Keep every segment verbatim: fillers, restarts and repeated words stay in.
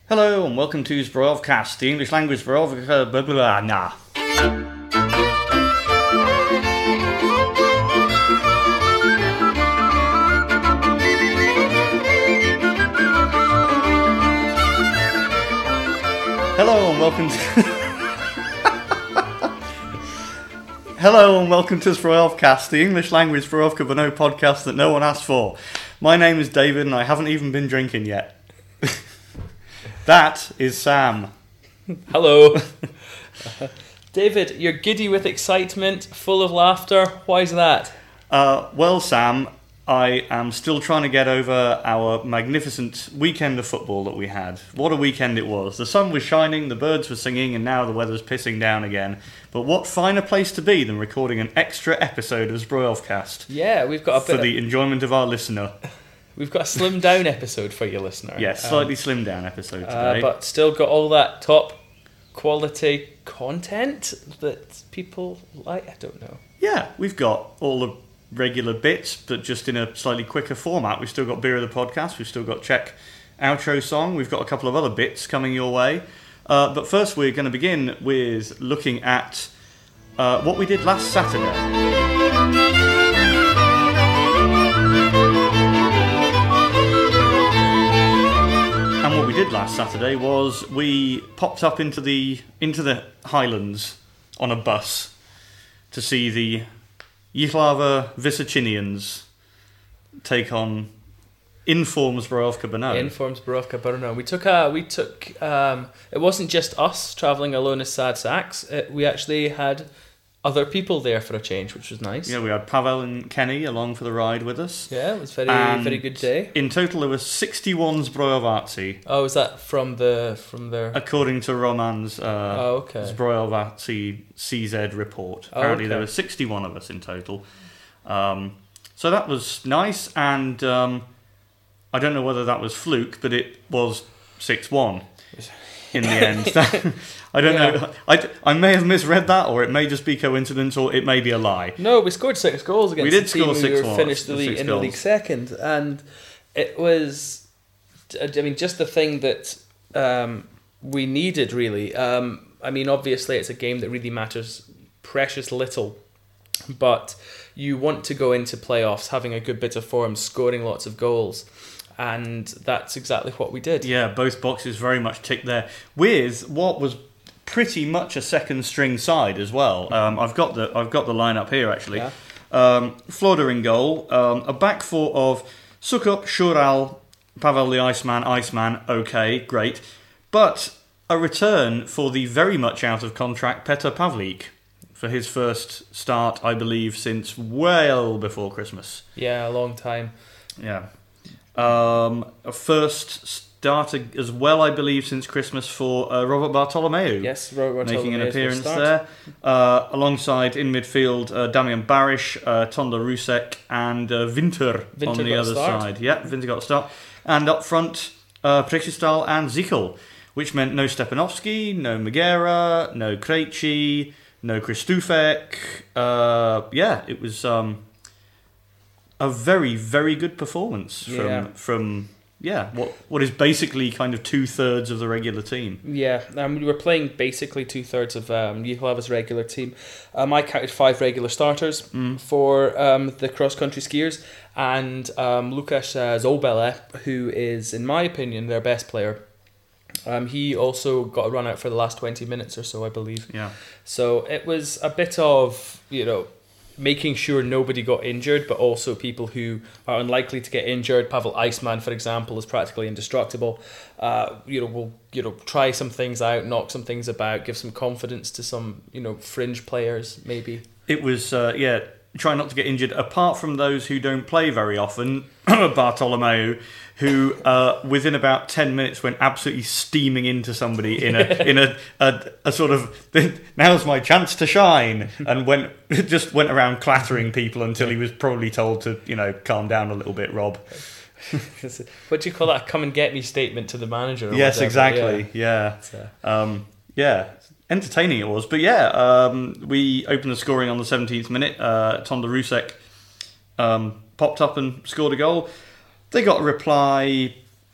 Hello and welcome to Zbrojovcast, the English language Zbrojov... Uh, blah, blah, blah, nah. Hello and welcome to... Hello and welcome to Zbrojovcast, the English language Zbrojovka Brno podcast that no one asked for. My name is David and I haven't even been drinking yet. That is Sam. Hello. uh, David, you're giddy with excitement, full of laughter. Why is that? Uh, well, Sam, I am still trying to get over our magnificent weekend of football that we had. What a weekend it was. The sun was shining, the birds were singing, and now the weather's pissing down again. But what finer place to be than recording an extra episode of Zbrojovcast? Yeah, we've got a bit for the of... enjoyment of our listener. We've got a slimmed down episode for you, listener. Yes, yeah, slightly um, slimmed down episode today. Uh, but still got all that top quality content that people like. I don't know. Yeah, we've got all the regular bits, but just in a slightly quicker format. We've still got Beer of the Podcast. We've still got Czech outro song. We've got a couple of other bits coming your way. Uh, but first we're going to begin with looking at uh, what we did last Saturday. And what we did last Saturday was we popped up into the into the Highlands on a bus to see the Jihlava Vysočinians take on Inform Zbrojovka Brno. Inform Zbrojovka Brno. We took a we took um, it wasn't just us travelling alone as sad sacks. It, we actually had other people there for a change, which was nice. Yeah, we had Pavel and Kenny along for the ride with us. Yeah, it was very and very good day. In total, there were sixty-one Zbrojováci. Oh, is that from the from their? According to Roman's uh, oh, okay. Zbrojováci C Z report. Apparently, oh, okay. there were sixty-one of us in total. Um, so that was nice, and um, I don't know whether that was fluke, but it was six one in the end. I don't yeah. know. I, I may have misread that, or it may just be coincidence, or it may be a lie. No, we scored six goals against we did the team score six we were finished the league, in goals. the league second, and it was, I mean, just the thing that um, we needed really. Um, I mean, obviously, it's a game that really matters precious little, but you want to go into playoffs having a good bit of form, scoring lots of goals. And that's exactly what we did. Yeah, both boxes very much ticked there. With what was pretty much a second string side as well. Um, I've got the I've got the lineup here actually. Yeah. Um, Flodder in goal, um, a back four of Sukup, Shural, Pavel the Iceman, Iceman. Okay, great, but a return for the very much out of contract Petr Pavlík for his first start, I believe, since well before Christmas. Yeah, a long time. Yeah. Um, a first starter as well, I believe, since Christmas for uh, Robert Bartolomeu. Yes, Robert Bartolomeu making an appearance there. Uh, alongside in midfield, uh, Damian Barish, uh, Tonda Rusek, and uh, Winter, Winter on the other side. Yeah, Winter got a start. And up front, uh, Prikstal and Zichel, which meant no Stepanovsky, no Magera, no Krejci, no Kristufek. Uh, yeah, it was... Um, A very, very good performance from yeah. from yeah what what is basically kind of two thirds of the regular team. Yeah, um, we were playing basically two thirds of um, Jihlava's regular team. Um, I counted five regular starters mm. for um, the cross country skiers, and um, Lukáš uh, Zobele, who is, in my opinion, their best player. Um, he also got a run out for the last twenty minutes or so, I believe. Yeah. So it was a bit of, you know, making sure nobody got injured, but also people who are unlikely to get injured. Pavel Iceman, for example, is practically indestructible. Uh, you know, we'll you know try some things out, knock some things about, give some confidence to some you know fringe players, maybe. It was uh, yeah, try not to get injured. Apart from those who don't play very often, Bartolomeu, who uh, within about ten minutes went absolutely steaming into somebody in a in a, a a sort of now's my chance to shine, and went just went around clattering people until he was probably told to you know calm down a little bit, Rob. What do you call that? A come and get me statement to the manager. Or yes, whatever. exactly. Yeah, yeah. Um, yeah. Entertaining it was, but yeah, um, we opened the scoring on the seventeenth minute. Uh, Tonda Rusek um, popped up and scored a goal. They got a reply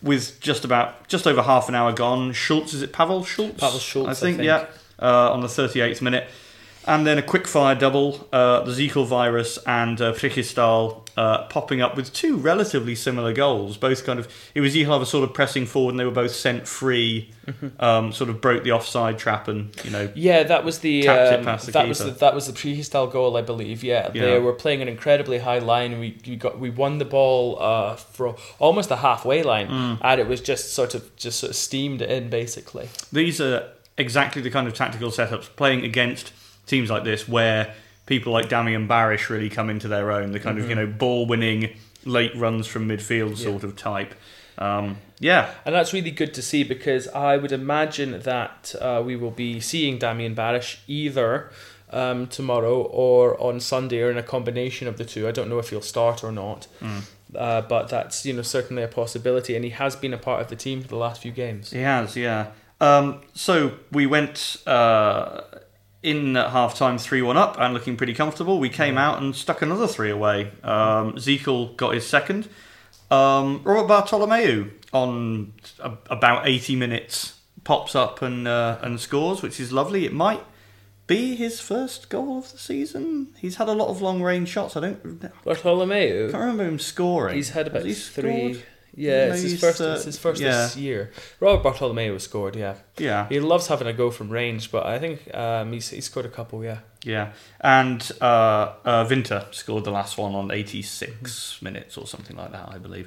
with just about just over half an hour gone. Schultz, is it Pavel Schultz? Pavel Schultz, I think, I think. yeah, uh, on the thirty-eighth minute. And then a quick-fire double, uh, the Zeekel virus and uh, Frichistal uh, popping up with two relatively similar goals. Both kind of, it was Jihlava sort of pressing forward and they were both sent free, mm-hmm. um, sort of broke the offside trap and, you know... Yeah, that was the, tapped it um, past the that keeper. was the, that was the Frichistal goal, I believe, yeah. Yeah. They were playing an incredibly high line. We we got we won the ball uh, from almost the halfway line Mm. and it was just sort of, just sort of steamed in, basically. These are exactly the kind of tactical setups, playing against teams like this where people like Damian Barish really come into their own, the kind mm-hmm. of, you know, ball-winning, late runs from midfield yeah. sort of type. Um, yeah. And that's really good to see because I would imagine that uh, we will be seeing Damian Barish either um, tomorrow or on Sunday or in a combination of the two. I don't know if he'll start or not. Mm. Uh, but that's, you know, certainly a possibility, and he has been a part of the team for the last few games. He has, yeah. Um, so we went... Uh, in at half-time three one up and looking pretty comfortable. We came out and stuck another three away. Um, Zeekel got his second. Um, Robert Bartolomeu on a, about eighty minutes pops up and uh, and scores, which is lovely. It might be his first goal of the season. He's had a lot of long-range shots. I don't... Bartolomeu? I can't remember him scoring. He's had about Has he three... scored? Yeah, No, it's his he's, first. uh, It's his first yeah. this year. Robert Bartolomeu has scored. Yeah, Yeah. he loves having a go from range, but I think um, he's he's scored a couple. Yeah, Yeah, and uh, uh, Winter scored the last one on eighty-six minutes or something like that, I believe.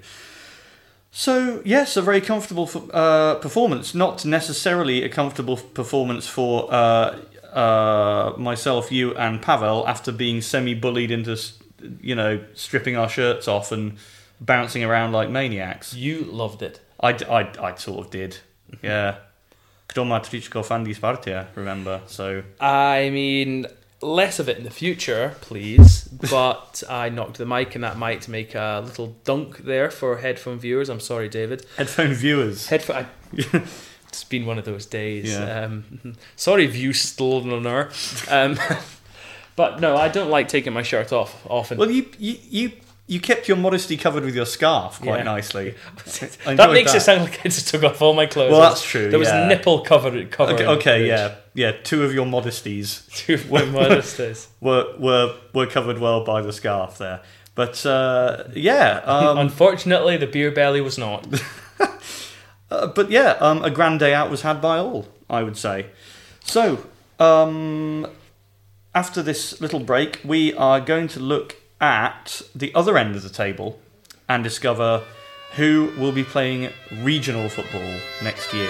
So, yes, a very comfortable uh, performance. Not necessarily a comfortable performance for uh, uh, myself, you, and Pavel after being semi-bullied into, you know, stripping our shirts off and bouncing around like maniacs. You loved it. I, I, I sort of did, yeah. Kto ma tričko fandí Spartě, remember, so... I mean, less of it in the future, please. But I knocked the mic and that mic to make a little dunk there for headphone viewers. I'm sorry, David. Headphone viewers. Headphone... I, it's been one of those days. Yeah. Um, sorry, view stolener. Um, but no, I don't like taking my shirt off often. Well, you... you, you You kept your modesty covered with your scarf quite Yeah. nicely. That makes that. it sound like I just took off all my clothes. Well, that's true, There was yeah. nipple covered. Okay, okay yeah, yeah. Two of your modesties Two of my modesties. were were were covered well by the scarf there. But uh, yeah, um, Unfortunately, the beer belly was not. uh, but yeah, um, a grand day out was had by all, I would say. So um, after this little break, we are going to look at the other end of the table and discover who will be playing regional football next year.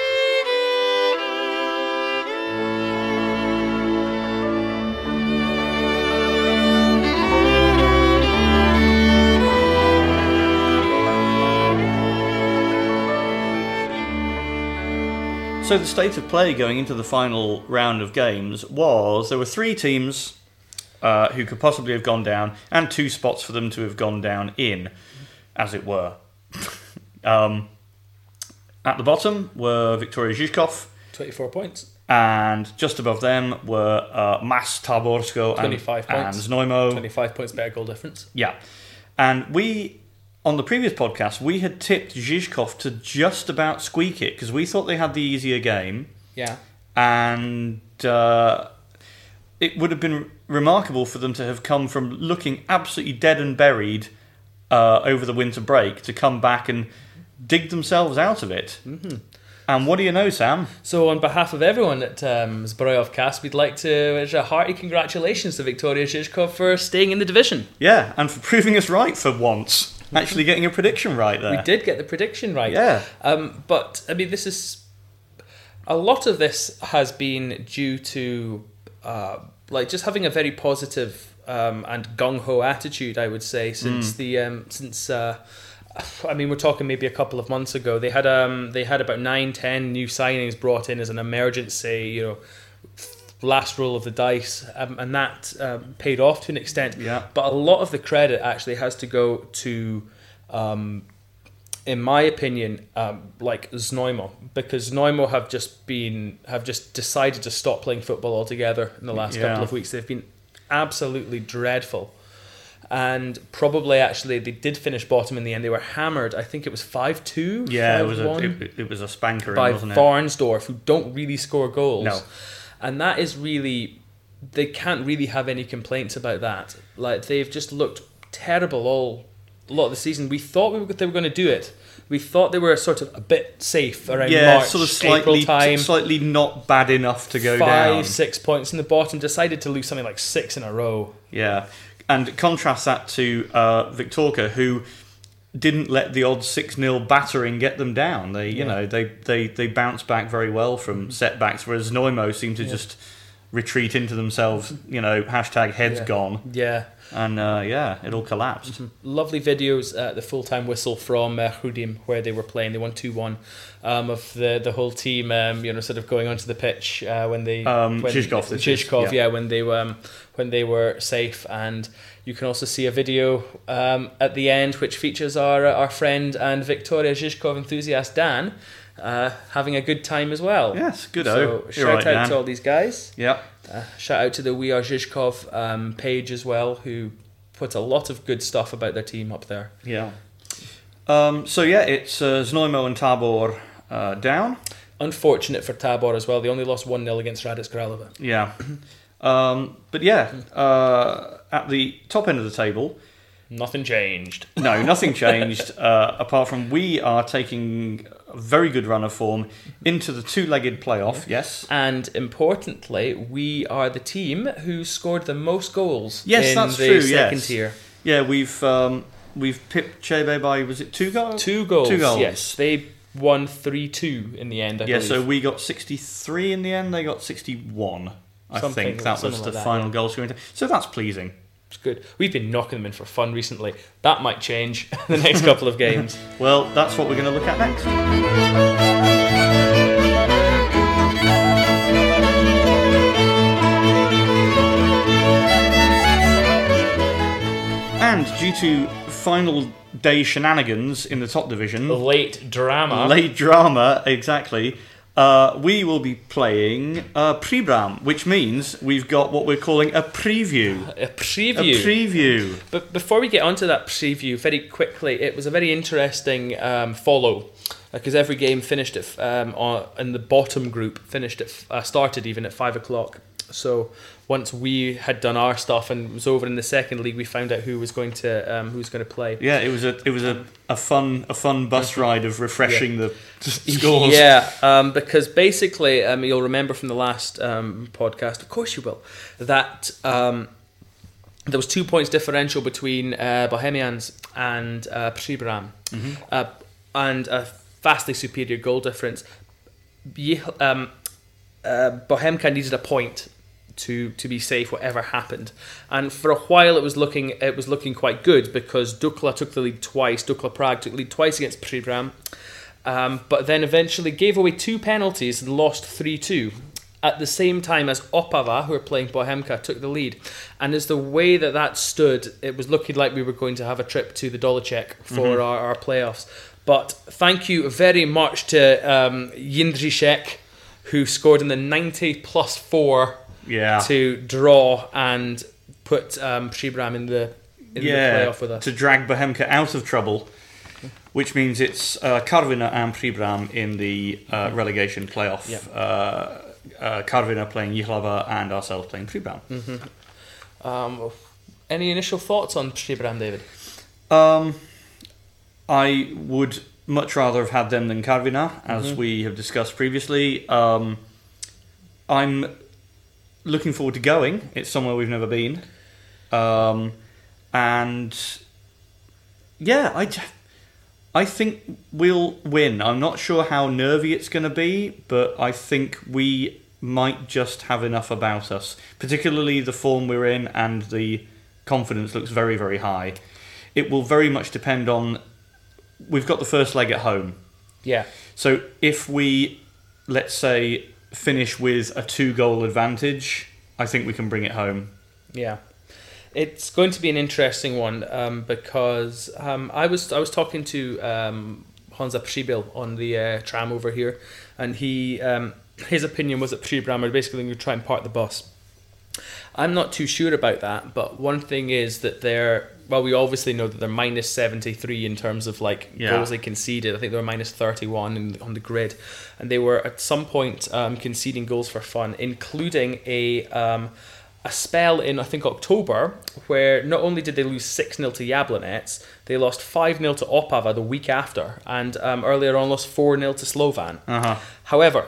So the state of play going into the final round of games was there were three teams Uh, who could possibly have gone down, and two spots for them to have gone down in, as it were. um, at the bottom were Viktoria Žižkov, twenty-four points. And just above them were uh, Mas Taborsko and, twenty-five points. and Znojmo. twenty-five points better goal difference. Yeah. And we, on the previous podcast, we had tipped Žižkov to just about squeak it, because we thought they had the easier game. Yeah. And uh, it would have been remarkable for them to have come from looking absolutely dead and buried uh, over the winter break to come back and dig themselves out of it. Mm-hmm. And what do you know, Sam? So on behalf of everyone at um, Zbrojovcast, we'd like to wish a hearty congratulations to Viktoria Žižkov for staying in the division. Yeah, and for proving us right for once. Actually getting a prediction right there. We did get the prediction right. Yeah. Um, but, I mean, this is... A lot of this has been due to... Uh, like just having a very positive um, and gung-ho attitude, I would say, since mm. the um, since uh, I mean we're talking maybe a couple of months ago. They had um they had about nine, ten new signings brought in as an emergency, you know, last roll of the dice, um, and that um, paid off to an extent. Yeah. But a lot of the credit actually has to go to. Um, in my opinion, um, like Znojmo, because Znojmo have just been have just decided to stop playing football altogether in the last Yeah. couple of weeks. They've been absolutely dreadful, and probably actually they did finish bottom in the end. They were hammered. I think it was five two. Yeah, it was a it, it was a spanker by wasn't it? Varnsdorf, who don't really score goals. No. And that is really, they can't really have any complaints about that. Like, they've just looked terrible all a lot of the season. We thought we were, they were going to do it. We thought they were sort of a bit safe around yeah, March, sort of slightly, April time. slightly not bad enough to go Five, down. six points in the bottom. Decided to lose something like six in a row. Yeah, and contrast that to uh, Viktorka, who didn't let the odd six nil battering get them down. They, you Yeah. know, they, they, they bounced back very well from setbacks, whereas Neumo seemed to Yeah. just retreat into themselves. You know, hashtag heads Yeah. gone, Yeah. and uh, yeah, it all collapsed. Lovely videos at the full-time whistle from uh, Hudim, where they were playing. They won two one, um, of the, the whole team, um, you know, sort of going onto the pitch uh, when they Um, when, Zhizkov, this is, Zhizkov, yeah. yeah, when they um, when they were safe. And you can also see a video um, at the end which features our our friend and Victoria Zhizkov enthusiast Dan uh, having a good time as well. Yes, good. So You're shout right, out Dan. to all these guys. Yeah. Uh, shout out to the We Are Zhizkov um, page as well, who put a lot of good stuff about their team up there. Yeah. Um, so yeah, it's uh, Znojmo and Tabor uh, down. Unfortunate for Tabor as well. They only lost one nil against Radec Kralova. Yeah. Um, but yeah, uh, at the top end of the table, Nothing changed. no, nothing changed uh, apart from we are taking a very good run of form into the two-legged playoff. Yes. And importantly, we are the team who scored the most goals Yes, in that's the true, second yes. tier. Yeah, we've um, we've pipped Chebe by, was it two goals? Two goals. Two goals. Yes, they won three two in the end, I Yeah, believe. so we got sixty-three in the end. They got sixty-one. I Something- think that was something the like that, final yeah. goal scoring. time. So that's pleasing. It's good. We've been knocking them in for fun recently. That might change the next couple of games. Well, that's what we're going to look at next. And due to final day shenanigans in the top division, Late drama. late drama, exactly, uh, we will be playing uh, Pribram, which means we've got what we're calling a preview. A A preview. preview. But before we get onto that preview, very quickly, it was a very interesting um, follow, because every game finished at um, on, in the bottom group finished at uh, started even at five o'clock. So once we had done our stuff and it was over in the second league, we found out who was going to um, who was going to play. Yeah, it was a it was a, a fun a fun bus ride of refreshing the scores. Yeah, um, because basically, um, you'll remember from the last um, podcast, of course you will, that um, there was two points differential between uh, Bohemians and uh, Pribram, Mm-hmm. uh, and a vastly superior goal difference. Ye- Um, uh, Bohemka needed a point to to be safe, whatever happened. And for a while, it was looking it was looking quite good because Dukla took the lead twice. Dukla Prague took the lead twice against Pribram, um, but then eventually gave away two penalties and lost three two. At the same time as Opava, who are playing Bohemka, took the lead. And as the way that that stood, it was looking like we were going to have a trip to the Dolacek for Mm-hmm. our, our playoffs. But thank you very much to um, Jindřišek, who scored in the ninety plus four Yeah. to draw and put um, Pribram in the in yeah, the playoff with us. to drag Bohemka out of trouble, which means it's uh, Karvina and Pribram in the uh, relegation playoff. Yeah. Uh, uh, Karvina playing Jihlava and ourselves playing Pribram. Um, any initial thoughts on Pribram, David? Um, I would much rather have had them than Karvina, as Mm-hmm. we have discussed previously. Um, I'm looking forward to going. It's somewhere we've never been. Um, and yeah, I, j- I think we'll win. I'm not sure how nervy it's going to be, but I think we might just have enough about us, particularly the form we're in and the confidence looks very, very high. It will very much depend on... We've got the first leg at home. Yeah. So if we, let's say, finish with a two-goal advantage, I think we can bring it home. Yeah, it's going to be an interesting one um, because um, I was I was talking to um, Honza Przybyl on the uh, tram over here, and he um, his opinion was that Pribram are basically going to try and park the bus, I'm not too sure about that, but one thing is that they're, well, we obviously know that they're minus seventy-three in terms of like Yeah. goals they conceded. I think they were minus thirty-one in, on the grid, and they were at some point um, conceding goals for fun, including a um, a spell in, I think, October, where not only did they lose six nil to Jablonec, they lost five nil to Opava the week after, and um, earlier on lost four nil to Slovan. Uh-huh. However,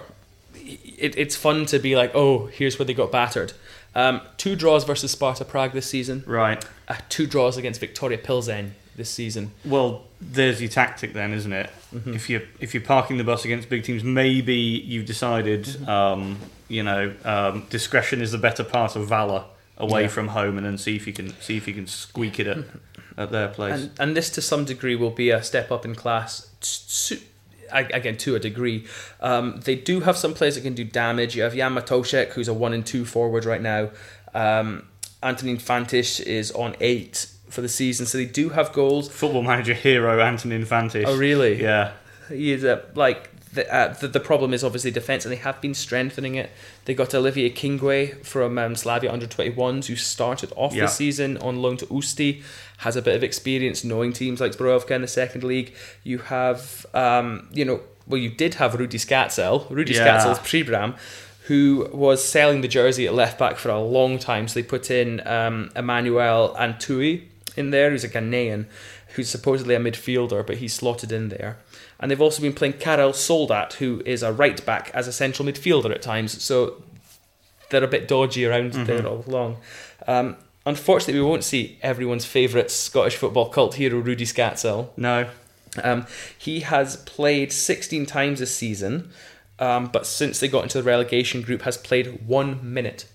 it, it's fun to be like, oh, here's where they got battered. Um, two draws versus Sparta Prague this season. Right. Uh, two draws against Victoria Pilsen this season. Well, there's your tactic then, isn't it? Mm-hmm. If you're if you're parking the bus against big teams, maybe you've decided, Mm-hmm. um, you know, um, discretion is the better part of valor away Yeah. from home, and then see if you can see if you can squeak it at, at their place. And, and this, to some degree, will be a step up in class. Su- Again, to a degree. Um, they do have some players that can do damage. You have Jan Matoszek, who's a one and two forward right now. Um, Antonin Fantish is on eight for the season, so they do have goals. Football Manager hero Antonin Fantish. Oh, really? Yeah. He is a, like the, uh, the the problem is obviously defence, and they have been strengthening it. They got Olivier Kingwe from um, Slavia under twenty-ones, who started off Yeah. the season on loan to Usti, has a bit of experience knowing teams like Zbrojovka in the second league. You have, um, you know, well, you did have Rudi Skatzel, Rudi Yeah. Skatzel's Pribram, who was selling the jersey at left back for a long time. So they put in um, Emmanuel Antui in there, who's a Ghanaian, who's supposedly a midfielder, but he's slotted in there. And they've also been playing Karel Soldat, who is a right back, as a central midfielder at times. So they're a bit dodgy around Mm-hmm. there all along. Um, unfortunately, we won't see everyone's favourite Scottish football cult hero, Rudi Skatzel. No. Um, he has played sixteen times this season, um, but since they got into the relegation group, has played one minute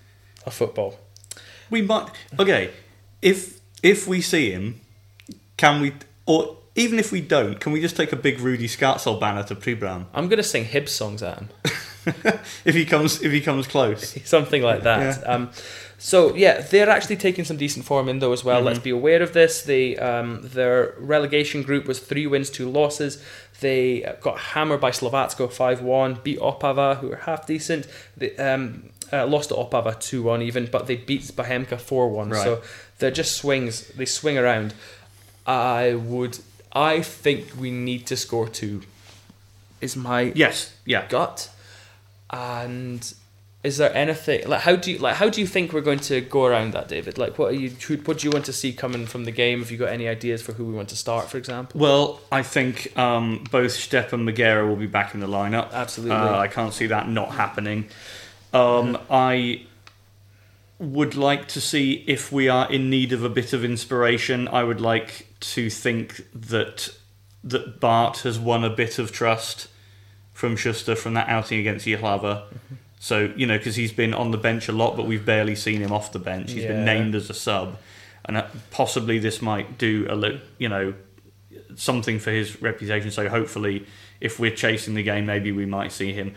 of football. We might. Okay. If if we see him, can we? Or even if we don't, can we just take a big Rudi Skatzel banner to Pribram? I'm going to sing Hibs songs at him. if he comes, if he comes close. Something like that. Yeah. Um, so yeah, they're actually taking some decent form in though as well. Mm-hmm. Let's be aware of this. They um, their relegation group was three wins, two losses. They got hammered by Slovatsko five one, beat Opava, who are half decent. They um, uh, lost to Opava two one even, but they beat Bohemka four one. Right. So they're just swings. They swing around. I would. I think we need to score two. Is my Yes. Yeah. gut. And is there anything like how do you like how do you think we're going to go around that, David? Like, what are you who, what do you want to see coming from the game? Have you got any ideas for who we want to start, for example? Well, I think um, both Stepp and Magera will be back in the lineup. Absolutely. Uh, I can't see that not happening. Um, I would like to see if we are in need of a bit of inspiration. I would like to think that that Bart has won a bit of trust from Schuster from that outing against Jihlava. Mm-hmm. So, you know, because he's been on the bench a lot, but we've barely seen him off the bench. He's Yeah. been named as a sub. And uh, possibly this might do, a li- you know, something for his reputation. So hopefully, if we're chasing the game, maybe we might see him.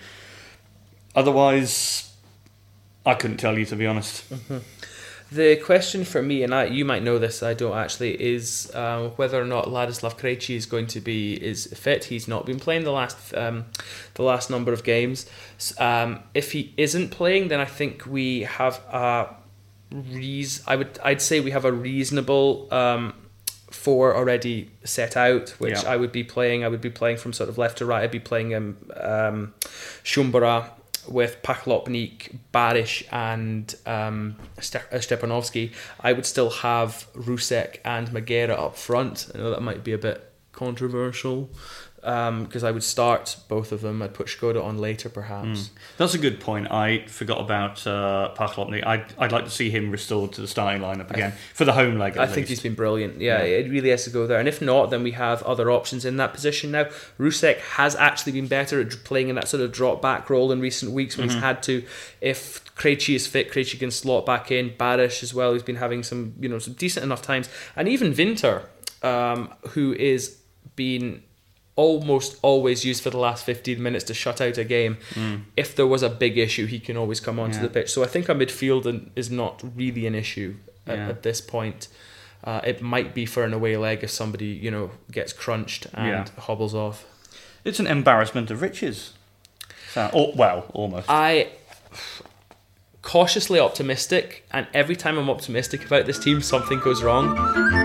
Otherwise, I couldn't tell you, to be honest. Mm-hmm. The question for me, and I, you might know this, I don't actually, is um, whether or not Ladislav Krejci is going to be is fit. He's not been playing the last um, the last number of games. Um, if he isn't playing, then I think we have a reas- I would I'd say we have a reasonable um, four already set out, which Yeah. I would be playing. I would be playing from sort of left to right. I'd be playing um, um, Shumbara with Pachlopnik, Barish and um, Ste- uh, Stepanovsky. I would still have Rusek and Magera up front. I know that might be a bit controversial because um, I would start both of them. I'd put Škoda on later perhaps. Mm. That's a good point. I forgot about uh, Pachlopnik. I'd, I'd like to see him restored to the starting lineup again for the home leg. At I least. think he's been brilliant. Yeah, Yeah. it really has to go there. And if not, then we have other options in that position now. Rusek has actually been better at playing in that sort of drop back role in recent weeks when Mm-hmm. he's had to. If Krejci is fit, Krejci can slot back in. Barish as well, who's been having some, you know, some decent enough times. And even Winter, um, who is been almost always used for the last fifteen minutes to shut out a game. Mm. If there was a big issue, he can always come onto Yeah. the pitch. So I think our midfield is not really an issue at, Yeah. at this point. Uh, it might be for an away leg if somebody, you know, gets crunched and Yeah. hobbles off. It's an embarrassment of riches. So, or, well, almost. I cautiously optimistic, and every time I'm optimistic about this team, something goes wrong.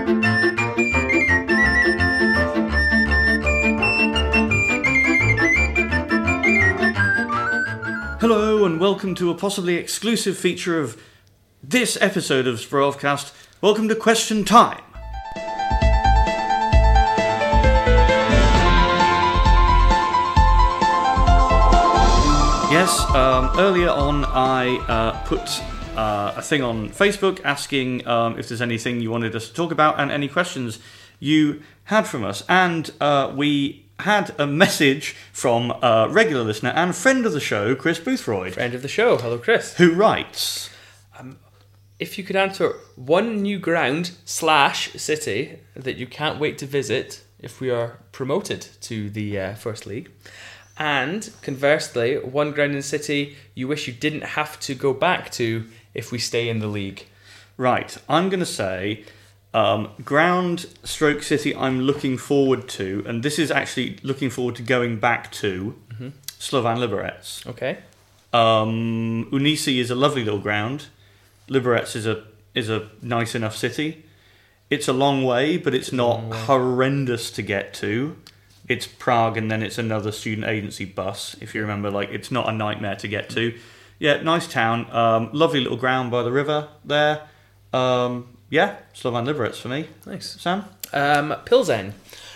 Hello and welcome to a possibly exclusive feature of this episode of Swarovcast. Welcome to Question Time. Yes, um, earlier on I uh, put uh, a thing on Facebook asking um, if there's anything you wanted us to talk about and any questions you had from us. And uh, we had a message from a regular listener and friend of the show, Chris Boothroyd. Friend of the show. Hello, Chris. Who writes... Um, if you could answer one new ground slash city that you can't wait to visit if we are promoted to the uh, First League... And conversely, one ground and city you wish you didn't have to go back to if we stay in the league. Right, I'm going to say um, ground stroke city I'm looking forward to, and this is actually looking forward to going back to, mm-hmm. Slovan Liberec. Okay. Um, Unisi is a lovely little ground. Liberec is a is a nice enough city. It's a long way, but it's not horrendous to get to. It's Prague and then it's another student agency bus, if you remember. Like, it's not a nightmare to get to. Yeah, nice town. Um, lovely little ground by the river there. Um, yeah, Slovan Liberec for me. Nice. Sam? Um, Pilsen.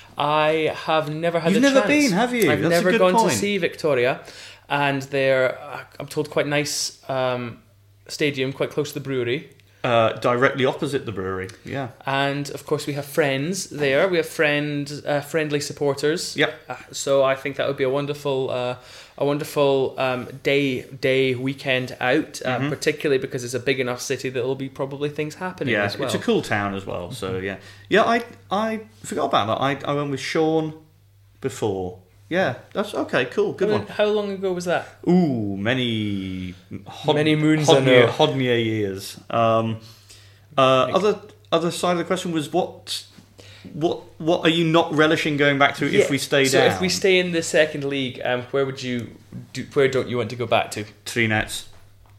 I have never had You've the never chance. been, have you? I've That's never a good gone point. to see Victoria. And they're, uh, I'm told, quite nice um, stadium, quite close to the brewery. Uh, directly opposite the brewery, yeah. And of course we have friends there. We have friend, uh, friendly supporters. Yep. Uh, so I think that would be a wonderful, uh, a wonderful um, day, day weekend out. Uh, Mm-hmm. Particularly because it's a big enough city that there'll be probably things happening Yeah, as well. it's a cool town as well. So yeah, yeah. I I forgot about that. I I went with Sean before. Yeah, that's okay. Cool, good How- one. How long ago was that? Ooh, many hod, Many moons Hodnier, ago. Hodnier years. Um, uh, other other side of the question was what what what are you not relishing going back to Yeah, if we stay so down? if we stay in the second league, um, where would you? Do, where don't you want to go back to? Three nets,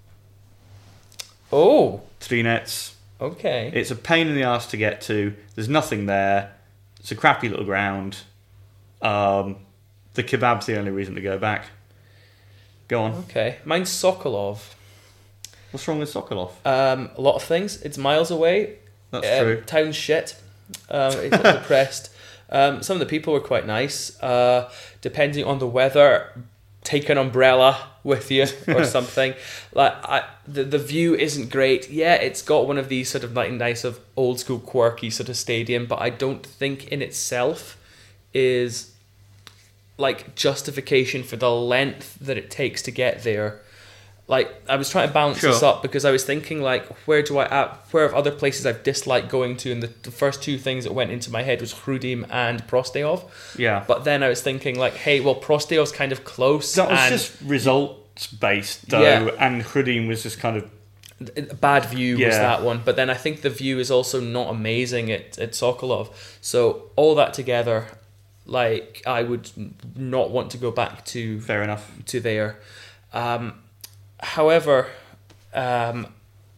Oh, three nets. okay. It's a pain in the ass to get to. There's nothing there. It's a crappy little ground. Um, the kebab's the only reason to go back. Go on. Okay, mine's Sokolov. What's wrong with Sokolov? Um, a lot of things. It's miles away. That's um, true. Town shit. Um, it's depressed. Um, some of the people were quite nice. Uh, depending on the weather, take an umbrella with you or something. Like I, the the view isn't great. Yeah, it's got one of these sort of like nice of old school quirky sort of stadium, but I don't think in itself is like justification for the length that it takes to get there. Like I was trying to balance Sure. this up because I was thinking like where do I uh, where are other places I've disliked going to, and the, the first two things that went into my head was Chrudim and Prostayov. Yeah. But then I was thinking like, hey, well Prostayov's kind of close. That was and just results based though, Yeah. and Chrudim was just kind of a bad view was Yeah. that one. But then I think the view is also not amazing at, at Sokolov. So all that together, like I would not want to go back to fair enough. to there. Um, however, um,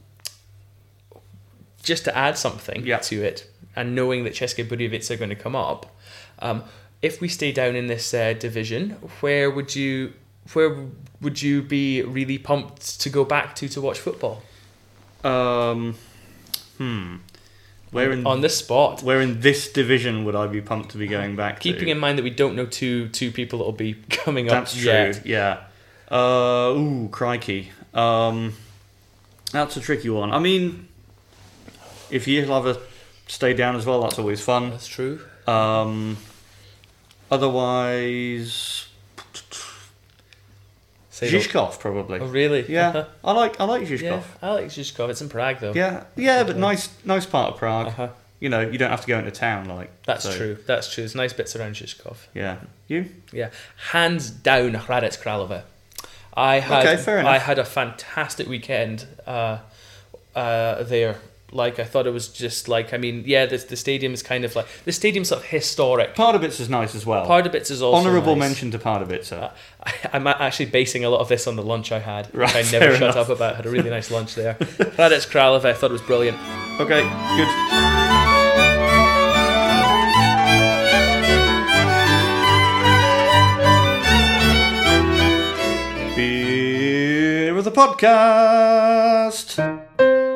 just to add something Yeah. to it, and knowing that České Budějovice are going to come up, um, if we stay down in this uh, division, where would you where would you be really pumped to go back to to watch football? Um, hmm. Where in On this spot, where in this division would I be pumped to be going back keeping to? in mind that we don't know two two people that will be coming up That's true. yet. Yeah. Uh, ooh, crikey. Um, that's a tricky one. I mean, if you'll have a stay down as well, that's always fun. That's true. Um, otherwise, Say the- Žižkov probably. Oh, really? Yeah, I like I like Žižkov. Yeah, I like Žižkov. It's in Prague, though. Yeah, yeah, but nice nice part of Prague. Uh-huh. You know, you don't have to go into town like. That's so, true. That's true. There's nice bits around Žižkov. Yeah, you. Yeah, hands down, Hradec Králové. I had Okay, fair enough. I had a fantastic weekend uh, uh, there. Like, I thought it was just like, I mean, yeah, the, the stadium is kind of like, the stadium's sort of historic. Pardubitz is nice as well. Pardubitz is also Honourable nice. mention to Pardubitz. Uh, I, I'm actually basing a lot of this on the lunch I had, Right, which I never fair shut enough. up about. Had a really nice lunch there. Radec Kralove, I thought it was brilliant. Okay, good. Beer with the podcast.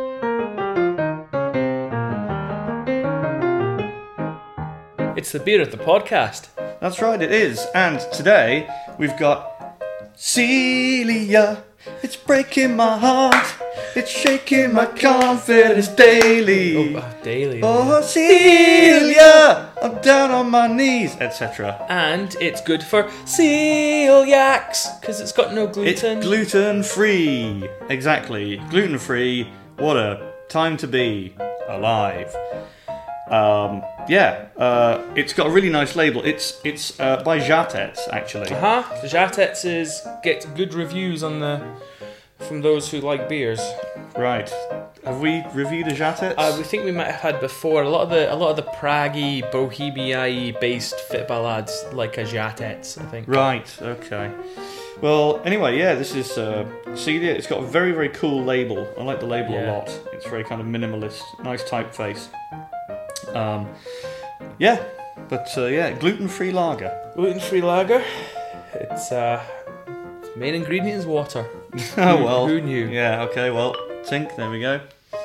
It's the beer of the podcast. That's right, it is. And today we've got Celia. It's breaking my heart. It's shaking my confidence daily. Oh, uh, daily. Oh, Celia, I'm down on my knees, et cetera. And it's good for celiacs, because it's got no It's gluten. gluten-free. Exactly. Gluten-free. What a time to be alive. Um, yeah, uh, it's got a really nice label. It's it's uh, by Jatets, actually. Uh-huh. Jatets is get good reviews on the from those who like beers. Right. Have we reviewed a Jatets? Uh, we think we might have had before. A lot of the a lot of the Prague-y, Bohemia-y based football lads like a Jatets, I think. Right, okay. Well, anyway, yeah, this is uh, Celia. It's got a very, very cool label. I like the label a Yeah. lot. It's very kind of minimalist, nice typeface. Um, yeah, but uh, yeah, gluten-free lager. Gluten-free lager. It's uh, its main ingredient is water. Oh Who- well. who knew? Yeah, okay, well, tink, there we go.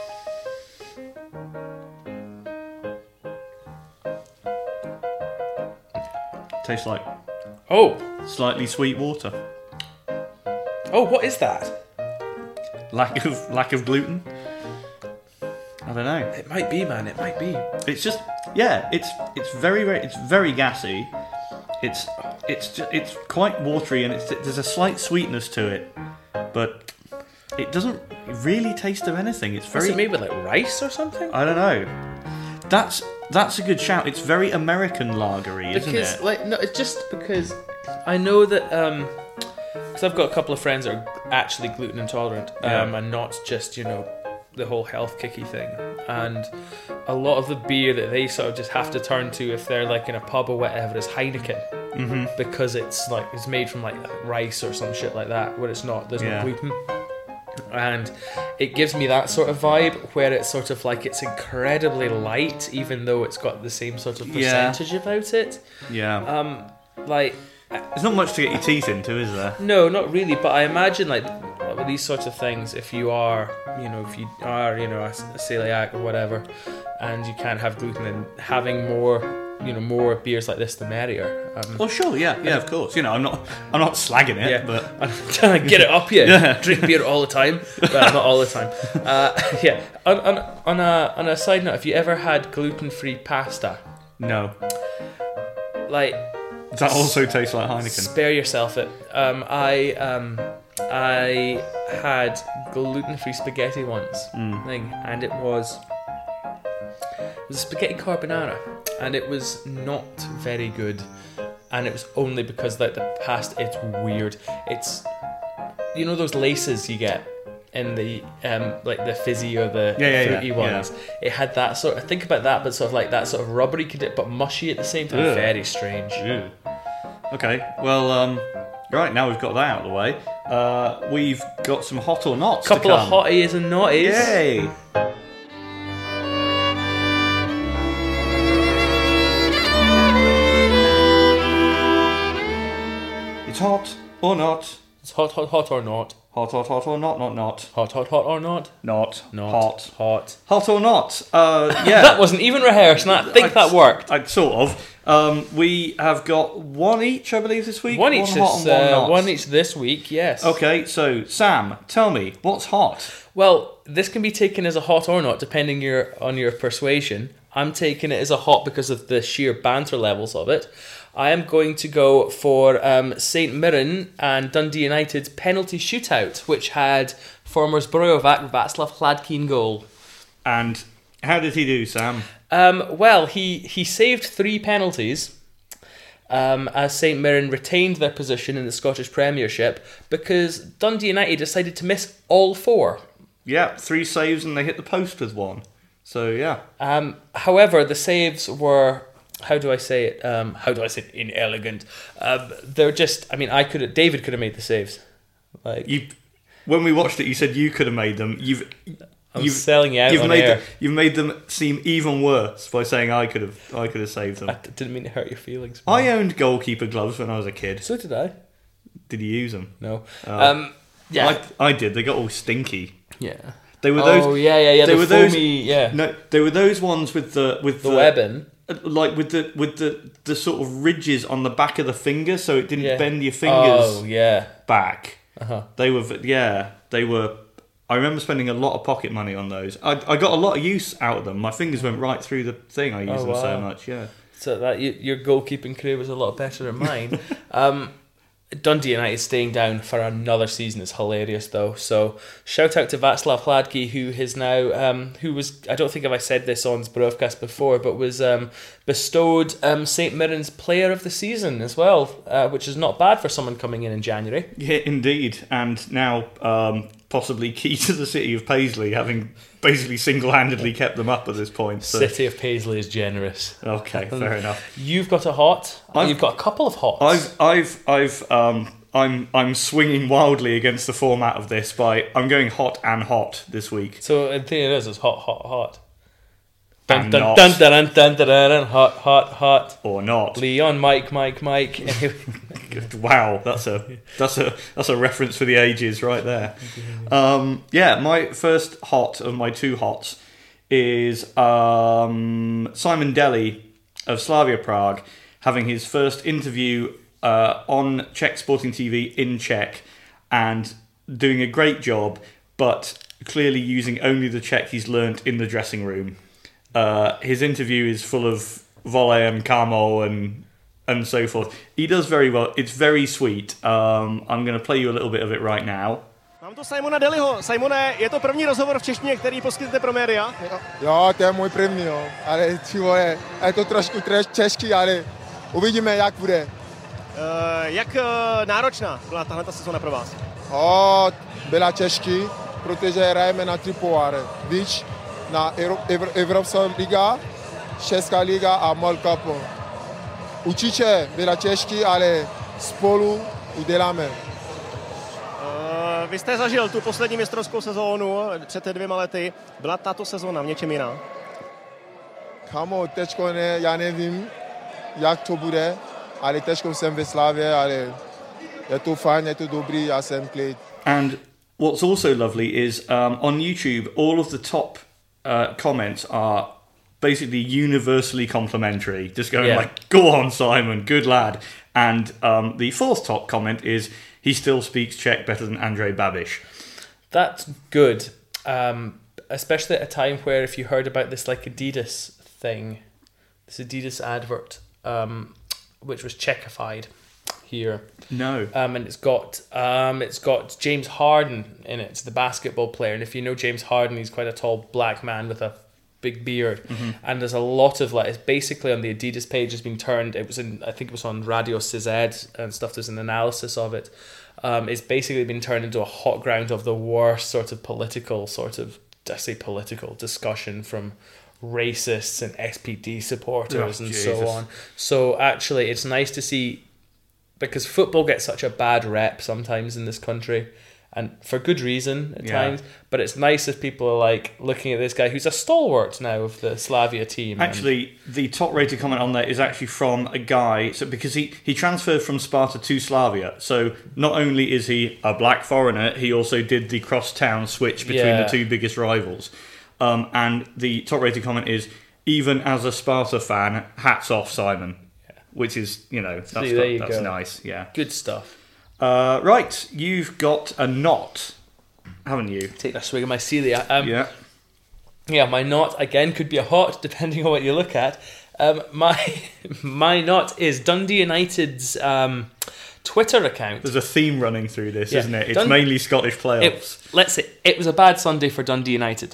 Tastes like Oh, slightly sweet water. oh, what is that? Lack of lack of gluten. I don't know. It might be, man. It might be. It's just yeah. It's it's very very it's very gassy. It's it's ju- it's quite watery and it's there's a slight sweetness to it, but it doesn't really taste of anything. It's Is very it made with like rice or something? I don't know. That's that's a good shout. It's very American lagery, isn't Because it? like no, it's just because I know that um, because I've got a couple of friends that are actually gluten intolerant, um, Yeah. and not just you know the whole health kicky thing, and a lot of the beer that they sort of just have to turn to if they're like in a pub or whatever is Heineken, Mm-hmm. because it's like it's made from like rice or some shit like that, where it's not there's Yeah. no gluten. And it gives me that sort of vibe where it's sort of like it's incredibly light, even though it's got the same sort of Yeah. percentage about it. Yeah. Um, like There's not much to get your teeth into, is there? no, not really. But I imagine like with these sorts of things, if you are, you know, if you are, you know, a celiac or whatever, and you can't have gluten, and having more, you know, more beers like this, the merrier. Um, Well, sure, yeah, yeah, of course. You know, I'm not, I'm not slagging it, Yeah. but I'm trying to get it up here. Yeah. Drink beer all the time. Well, not all the time. Uh, yeah. On, on, on a on a side note, have you ever had gluten-free pasta? no. Like, Does that also taste like Heineken? spare yourself it. Um, I um, I had gluten-free spaghetti once, Mm. thing, and it was it was a spaghetti carbonara, and it was not very good. And it was only because like the pasta, it's weird. It's you know those laces you get in the um like the fizzy or the Yeah, yeah, fruity yeah, ones. It had that sort of think about that, but sort of like that sort of rubbery, but mushy at the same time. Ugh. Very strange. Ew. Okay, well, um, right, now we've got that out of the way. Uh, we've got some hot or nots to Couple of come. hotties and naughties. Yay! It's hot or not. It's hot, hot, hot or not. Hot, hot, hot or not, not, not. Hot, hot, hot or not. Not. Not Hot. hot. Hot or not. Uh, yeah. That wasn't even rehearsed, and I think I- that worked. I, sort of. Um, we have got one each, I believe, this week. One each, hot this, and one uh, not. one each this week. Yes. Okay, so Sam, tell me, what's hot? Well, this can be taken as a hot or not, depending your on your persuasion. I'm taking it as a hot because of the sheer banter levels of it. I am going to go for um, Saint Mirren and Dundee United's penalty shootout, which had former Zbrojovac Václav Hladký goal. And how did he do, Sam? Um, well, he, he saved three penalties um, as Saint Mirren retained their position in the Scottish Premiership because Dundee United decided to miss all four. Yeah, three saves and they hit the post with one. So yeah. Um, however, the saves were, how do I say it? Um, how do I say it? Inelegant. Um, they're just. I mean, I could. have David could have made the saves. Like you, when we watched it, you said you could have made them. You've. I'm you've, selling you out you've on made air. them, you've made them seem even worse by saying I could have. I could have saved them. I didn't mean to hurt your feelings. I owned goalkeeper gloves when I was a kid. So did I. Did you use them? No. Oh. Um, yeah. I, I did. They got all stinky. Yeah. They were those. Oh yeah, yeah, yeah. They the were foamy, those. yeah. No, they were those ones with the with The the, webbing. like with the with the, the sort of ridges on the back of the finger, so it didn't Yeah. bend your fingers Oh yeah. back. Uh-huh. They were yeah. They were. I remember spending a lot of pocket money on those. I I got a lot of use out of them. My fingers went right through the thing. I used Oh, them so wow. much. Yeah. So that you, your goalkeeping career was a lot better than mine. um, Dundee United staying down for another season is hilarious, though. So shout out to Václav Hladký, who has now, um, who was, I don't think if I said this on Zbrojovcast before, but was um, bestowed um, Saint Mirren's Player of the Season as well, uh, which is not bad for someone coming in in January. Yeah, indeed. And now um, possibly key to the city of Paisley, having basically single-handedly kept them up at this point. So. City of Paisley is generous. Okay, fair enough. You've got a hot. I've- You've got a couple of hots. I've, I've, I've, um, I'm, I'm swinging wildly against the format of this by I'm going hot and hot this week. So the thing is, it's hot, hot, hot. Dun And dun, not. dun dun dun dun dun dun dun hot, hot, hot. Or not. Leon, Mike, Mike, Mike. Wow, that's a that's a that's a reference for the ages right there. Um, yeah, my first hot of my two hots is um, Simon Deli of Slavia Prague having his first interview uh, on Czech Sporting T V in Czech and doing a great job, but clearly using only the Czech he's learnt in the dressing room. Uh, his interview is full of volem, kamo, and and so forth. He does very well. It's very sweet. Um, I'm going to play you a little bit of it right now. Mám tu Simona Deliho. Simone, je to první rozhovor v češtině, který poskytnete pro média? Jo, to je můj první, jo. Ale ty vole, je to trošku treš český, ale uvidíme, jak bude. Uh, jak uh, náročná byla tahle ta sezóna pro vás? O, byla těžký, protože hrajeme na tři poháry. Víš, na Euro, Evro, Evropská liga, Česká liga a Mall Cup. Určitě byla těžký, ale spolu uděláme. Uh, vy jste zažil tu poslední mistrovskou sezónu před dvěma lety. Byla tato sezóna v něčem jiná? Kamo, teďko ne, já nevím, jak to bude, ale teďko jsem ve Slavě, ale je to fajn, je to dobrý, já jsem klid. And what's also lovely is um, on YouTube, all of the top uh, comments are basically universally complimentary. Just going Yeah. like, go on, Simon, good lad. And um, the fourth top comment is, he still speaks Czech better than Andrej Babiš. That's good, um, especially at a time where if you heard about this like Adidas thing, this Adidas advert, um, which was Czechified here. No. Um, and it's got um, it's got James Harden in it, the basketball player. And if you know James Harden, he's quite a tall black man with a big beard. Mm-hmm. And there's a lot of like, it's basically on the Adidas page has been turned. It was in, I think it was on Radio C Z and stuff. There's an analysis of it. Um, it's basically been turned into a hot ground of the worst sort of political sort of, I say political discussion from racists and S P D supporters Oh, and Jesus. so on. So actually, it's nice to see, because football gets such a bad rep sometimes in this country, and for good reason at Yeah. times. But it's nice if people are like looking at this guy who's a stalwart now of the Slavia team. and- Actually, the top rated comment on there is actually from a guy. So because he, he transferred from Sparta to Slavia, so not only is he a black foreigner, he also did the cross-town switch between Yeah. the two biggest rivals. Um, and the top rated comment is, even as a Sparta fan, hats off, Simon. Which is, you know, that's, See, there you that's go. nice. Yeah. good stuff. Uh, right, you've got a knot, haven't you? Take a swig of my Celia. Um, Yeah. Yeah, my knot again could be a hot depending on what you look at. Um, my my knot is Dundee United's um, Twitter account. There's a theme running through this, Yeah. isn't it? It's Dun- mainly Scottish playoffs. It, let's say it was a bad Sunday for Dundee United.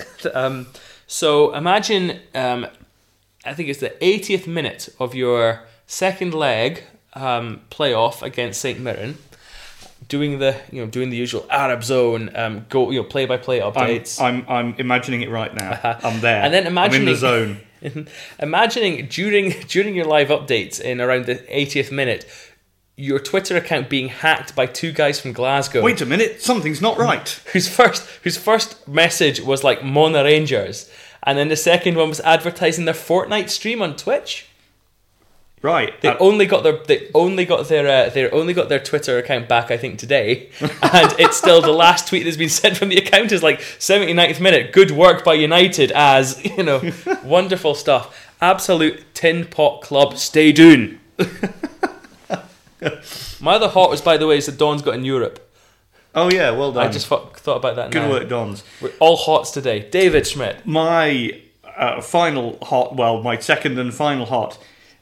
um, so imagine, um, I think it's the eightieth minute of your second leg um, playoff against Saint Mirren, doing the you know doing the usual Arab Zone um, go you know play by play updates. I'm, I'm I'm imagining it right now. I'm there. And then imagining I'm in the zone. Imagining during during your live updates in around the eightieth minute, your Twitter account being hacked by two guys from Glasgow. Wait a minute, something's not right. Whose first whose first message was like Mona Rangers, and then the second one was advertising their Fortnite stream on Twitch. Right. They uh, only got their they only got their uh, they only got their Twitter account back, I think, today, and it's still the last tweet that's been sent from the account is like seventy-ninth minute. Good work by United, as you know, wonderful stuff. Absolute tin pot club. Stay doon. My other hot was, by the way, is that Don's got in Europe. Oh yeah, well done. I just thought, thought about that. Good now. work, Dons. We're all hots today. David Schmidt. My uh, final hot, well, my second and final hot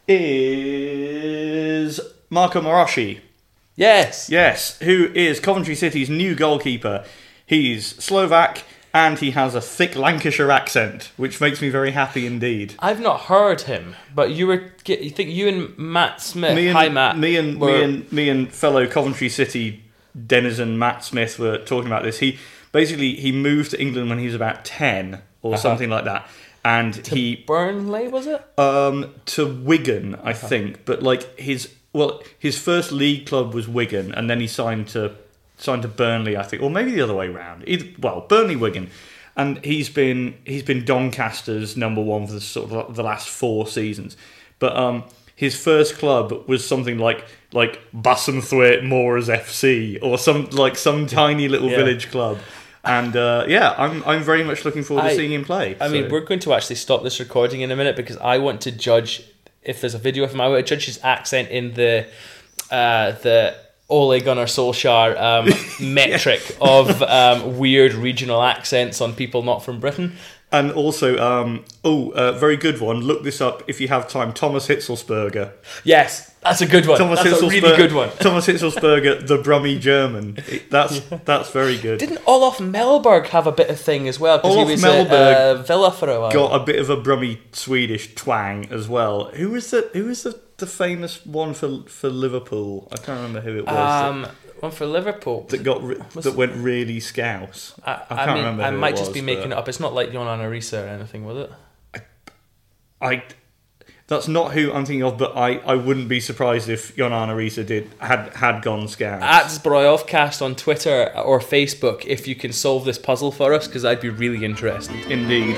is Marco Moroshi. Yes. Yes, who is Coventry City's new goalkeeper. He's Slovak and he has a thick Lancashire accent, which makes me very happy indeed. I've not heard him, but you were. You think you and Matt Smith? Me and, Hi, Matt. Me and were, me and me and fellow Coventry City denizen Matt Smith were talking about this. He basically he moved to England when he was about ten or Uh-huh. something like that, and to he Burnley, was it? um to Wigan, I uh-huh. think. But like his well, his first league club was Wigan, and then he signed to signed to Burnley, I think, or maybe the other way around. Either well, Burnley, Wigan. And he's been he's been Doncaster's number one for the sort of the last four seasons, but um, his first club was something like like Bassenthwaite Moors F C or some like some tiny little yeah. village club, and uh, yeah, I'm I'm very much looking forward I, to seeing him play. I so. mean, we're going to actually stop this recording in a minute because I want to judge if there's a video of him. I want to judge his accent in the uh, the. Ole Gunnar Solskjaer um, metric yeah. of um, weird regional accents on people not from Britain. And also, um, oh, uh, very good one. Look this up if you have time. Thomas Hitzelsberger. Yes, that's a good one. Thomas that's a really good one. Thomas Hitzelsberger, the Brummie German. That's yeah. that's very good. Didn't Olof Mellberg have a bit of thing as well? Because he was Mellberg at uh, Villa for a while. Got a bit of a Brummie Swedish twang as well. Who was the who was the, the famous one for for Liverpool? I can't remember who it was. Um, that, one for Liverpool that got re- that went really scouse. I, I can't I mean, remember. I who might it just was, be making it up. It's not like Jon Arne Riise or anything, was it? I, I, that's not who I'm thinking of. But I, I wouldn't be surprised if Jon Arne Riise did had had gone scouse. At Zbrojovcast on Twitter or Facebook, if you can solve this puzzle for us, because I'd be really interested. Indeed.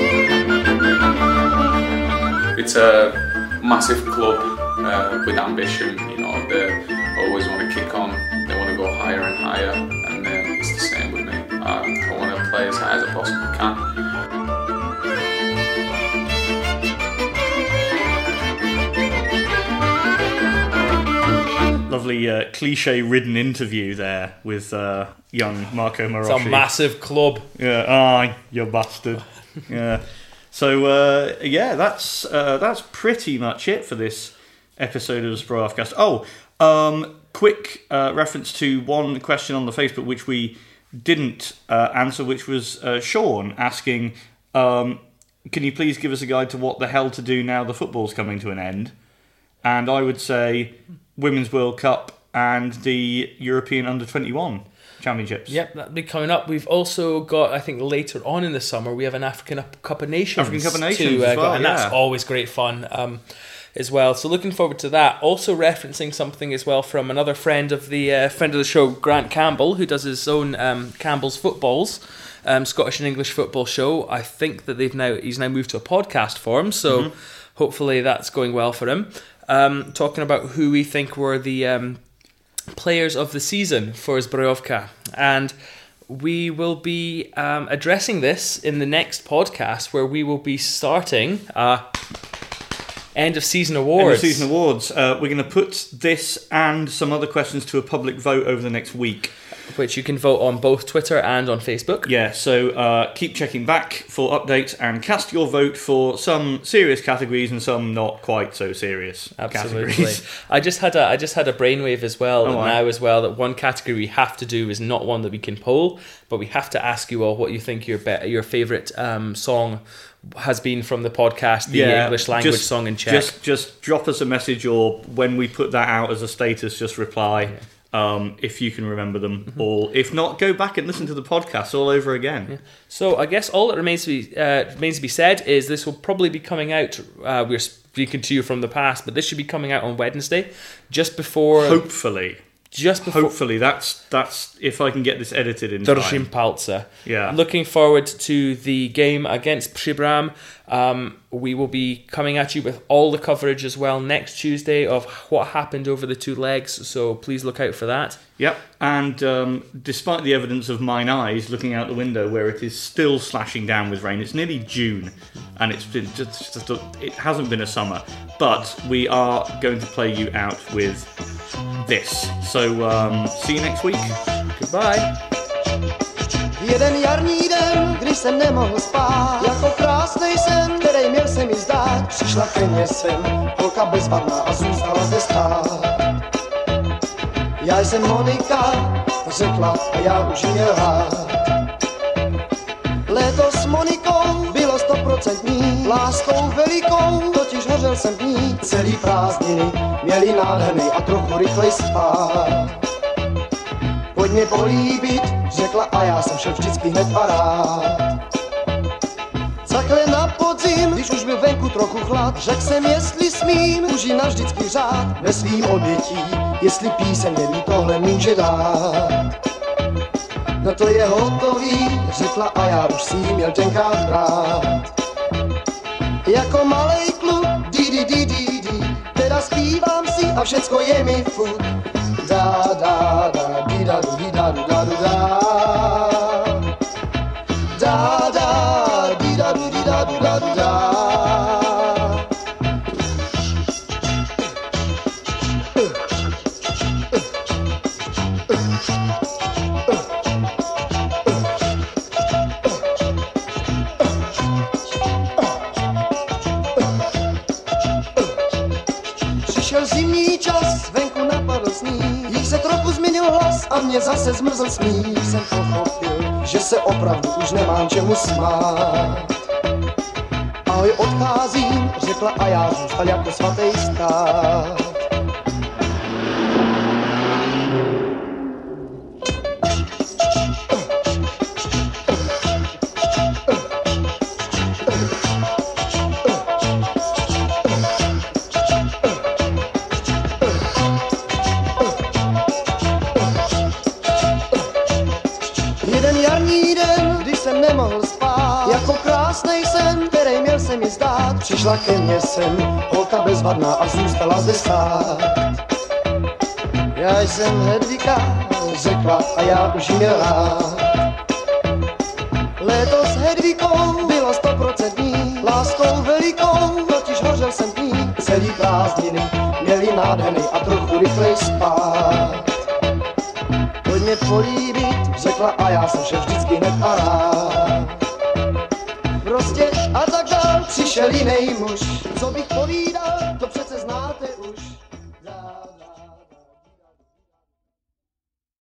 It's a massive club uh, with ambition. You know, they always want to kick on. They want to go higher and higher, and uh, it's the same with me. Uh, I want to play as high as I possibly can. Lovely uh, cliche-ridden interview there with uh, young Marco Moroshi. It's a massive club. Yeah, aye, you bastard. Yeah. So uh, yeah, that's uh, that's pretty much it for this episode of the Zbrojovcast. Oh, um, quick uh, reference to one question on the Facebook which we didn't uh, answer, which was uh, Sean asking, um, "Can you please give us a guide to what the hell to do now the football's coming to an end?" And I would say Women's World Cup and the European Under twenty-one Championships. Yep, that'll be coming up. We've also got, I think, later on in the summer, we have an African Cup of Nations. African Cup of Nations to, uh, as well, and yeah. that's always great fun um, as well. So looking forward to that. Also referencing something as well from another friend of the uh, friend of the show, Grant Campbell, who does his own um, Campbell's Footballs, um, Scottish and English football show. I think that they've now he's now moved to a podcast form, so mm-hmm. hopefully that's going well for him. Um, talking about who we think were the um, players of the season for Zbrojovka, and we will be um, addressing this in the next podcast, where we will be starting uh, end of season awards. End of season awards. Uh, we're going to put this and some other questions to a public vote over the next week, which you can vote on both Twitter and on Facebook. Yeah, so uh, keep checking back for updates and cast your vote for some serious categories and some not quite so serious Absolutely. categories. I just had a I just had a brainwave as well oh, now right. as well that one category we have to do is not one that we can poll, but we have to ask you all what you think your be- your favourite um, song has been from the podcast, the yeah, English language just, song in Czech. Just just drop us a message, or when we put that out as a status, just reply. Yeah. Um, if you can remember them all. If not, go back and listen to the podcast all over again. Yeah. So I guess all that remains to be uh, remains to be said is this will probably be coming out. Uh, we're speaking to you from the past, but this should be coming out on Wednesday, just before. Hopefully, just before. Hopefully, that's that's if I can get this edited in Držím time. palce. Yeah. Looking forward to the game against Příbram. Um, we will be coming at you with all the coverage as well next Tuesday of what happened over the two legs, so please look out for that. Yep, and um, despite the evidence of mine eyes looking out the window where it is still slashing down with rain, it's nearly June, and it's been just, just it hasn't been a summer, but we are going to play you out with this. So um, see you next week. Goodbye. Jeden jarní den, když jsem nemohl spát, jako krásnej sen, který měl se mi zdát, přišla ke mně sem, holka bezvadná a zůstala zde stát. Já jsem Monika, řekla a já už měl rád. Léto s Monikou bylo stoprocentní, láskou velikou, totiž hořel jsem v ní. Celý prázdniny měli nádherný a trochu rychlej spát. Pojď mě políbit, řekla a já jsem šel vždycky hned a rád. Takhle na podzim, když už byl venku trochu chlad, řekl jsem, jestli smím, už ji navždycky řád ve svým obětí, jestli píseň neví, tohle může dát. No to je hotový, řekla a já už si ji měl tenkrát brát. Jako malej kluk, di di di di di, teda zpívám si a všecko je mi furt. Da da da di da du di da du da du da. Da da di da du di da du da du da. Přišel zimní čas, venku napadl sníh, jí se trochu změnil hlas a mě zase zmrzl smích. Jsem pochopil, že se opravdu už nemám čemu smát. Ahoj, odcházím, řekla a já zůstal jako svatý stát. Přišla ke mně sem, holka bezvadná a zůstala zde stát. Já jsem Hedvika, řekla a já už ji měl rád. Léto s Hedvikou bylo stoprocentní, láskou velikou, totiž hořel jsem v ní. Celý prázdniny měli nádherný a trochu rychlej spát. Pojď mě políbit, řekla a já jsem šel vždycky hned a rád. Prostě a tak dál přišel jiný muž, co bych povídal, to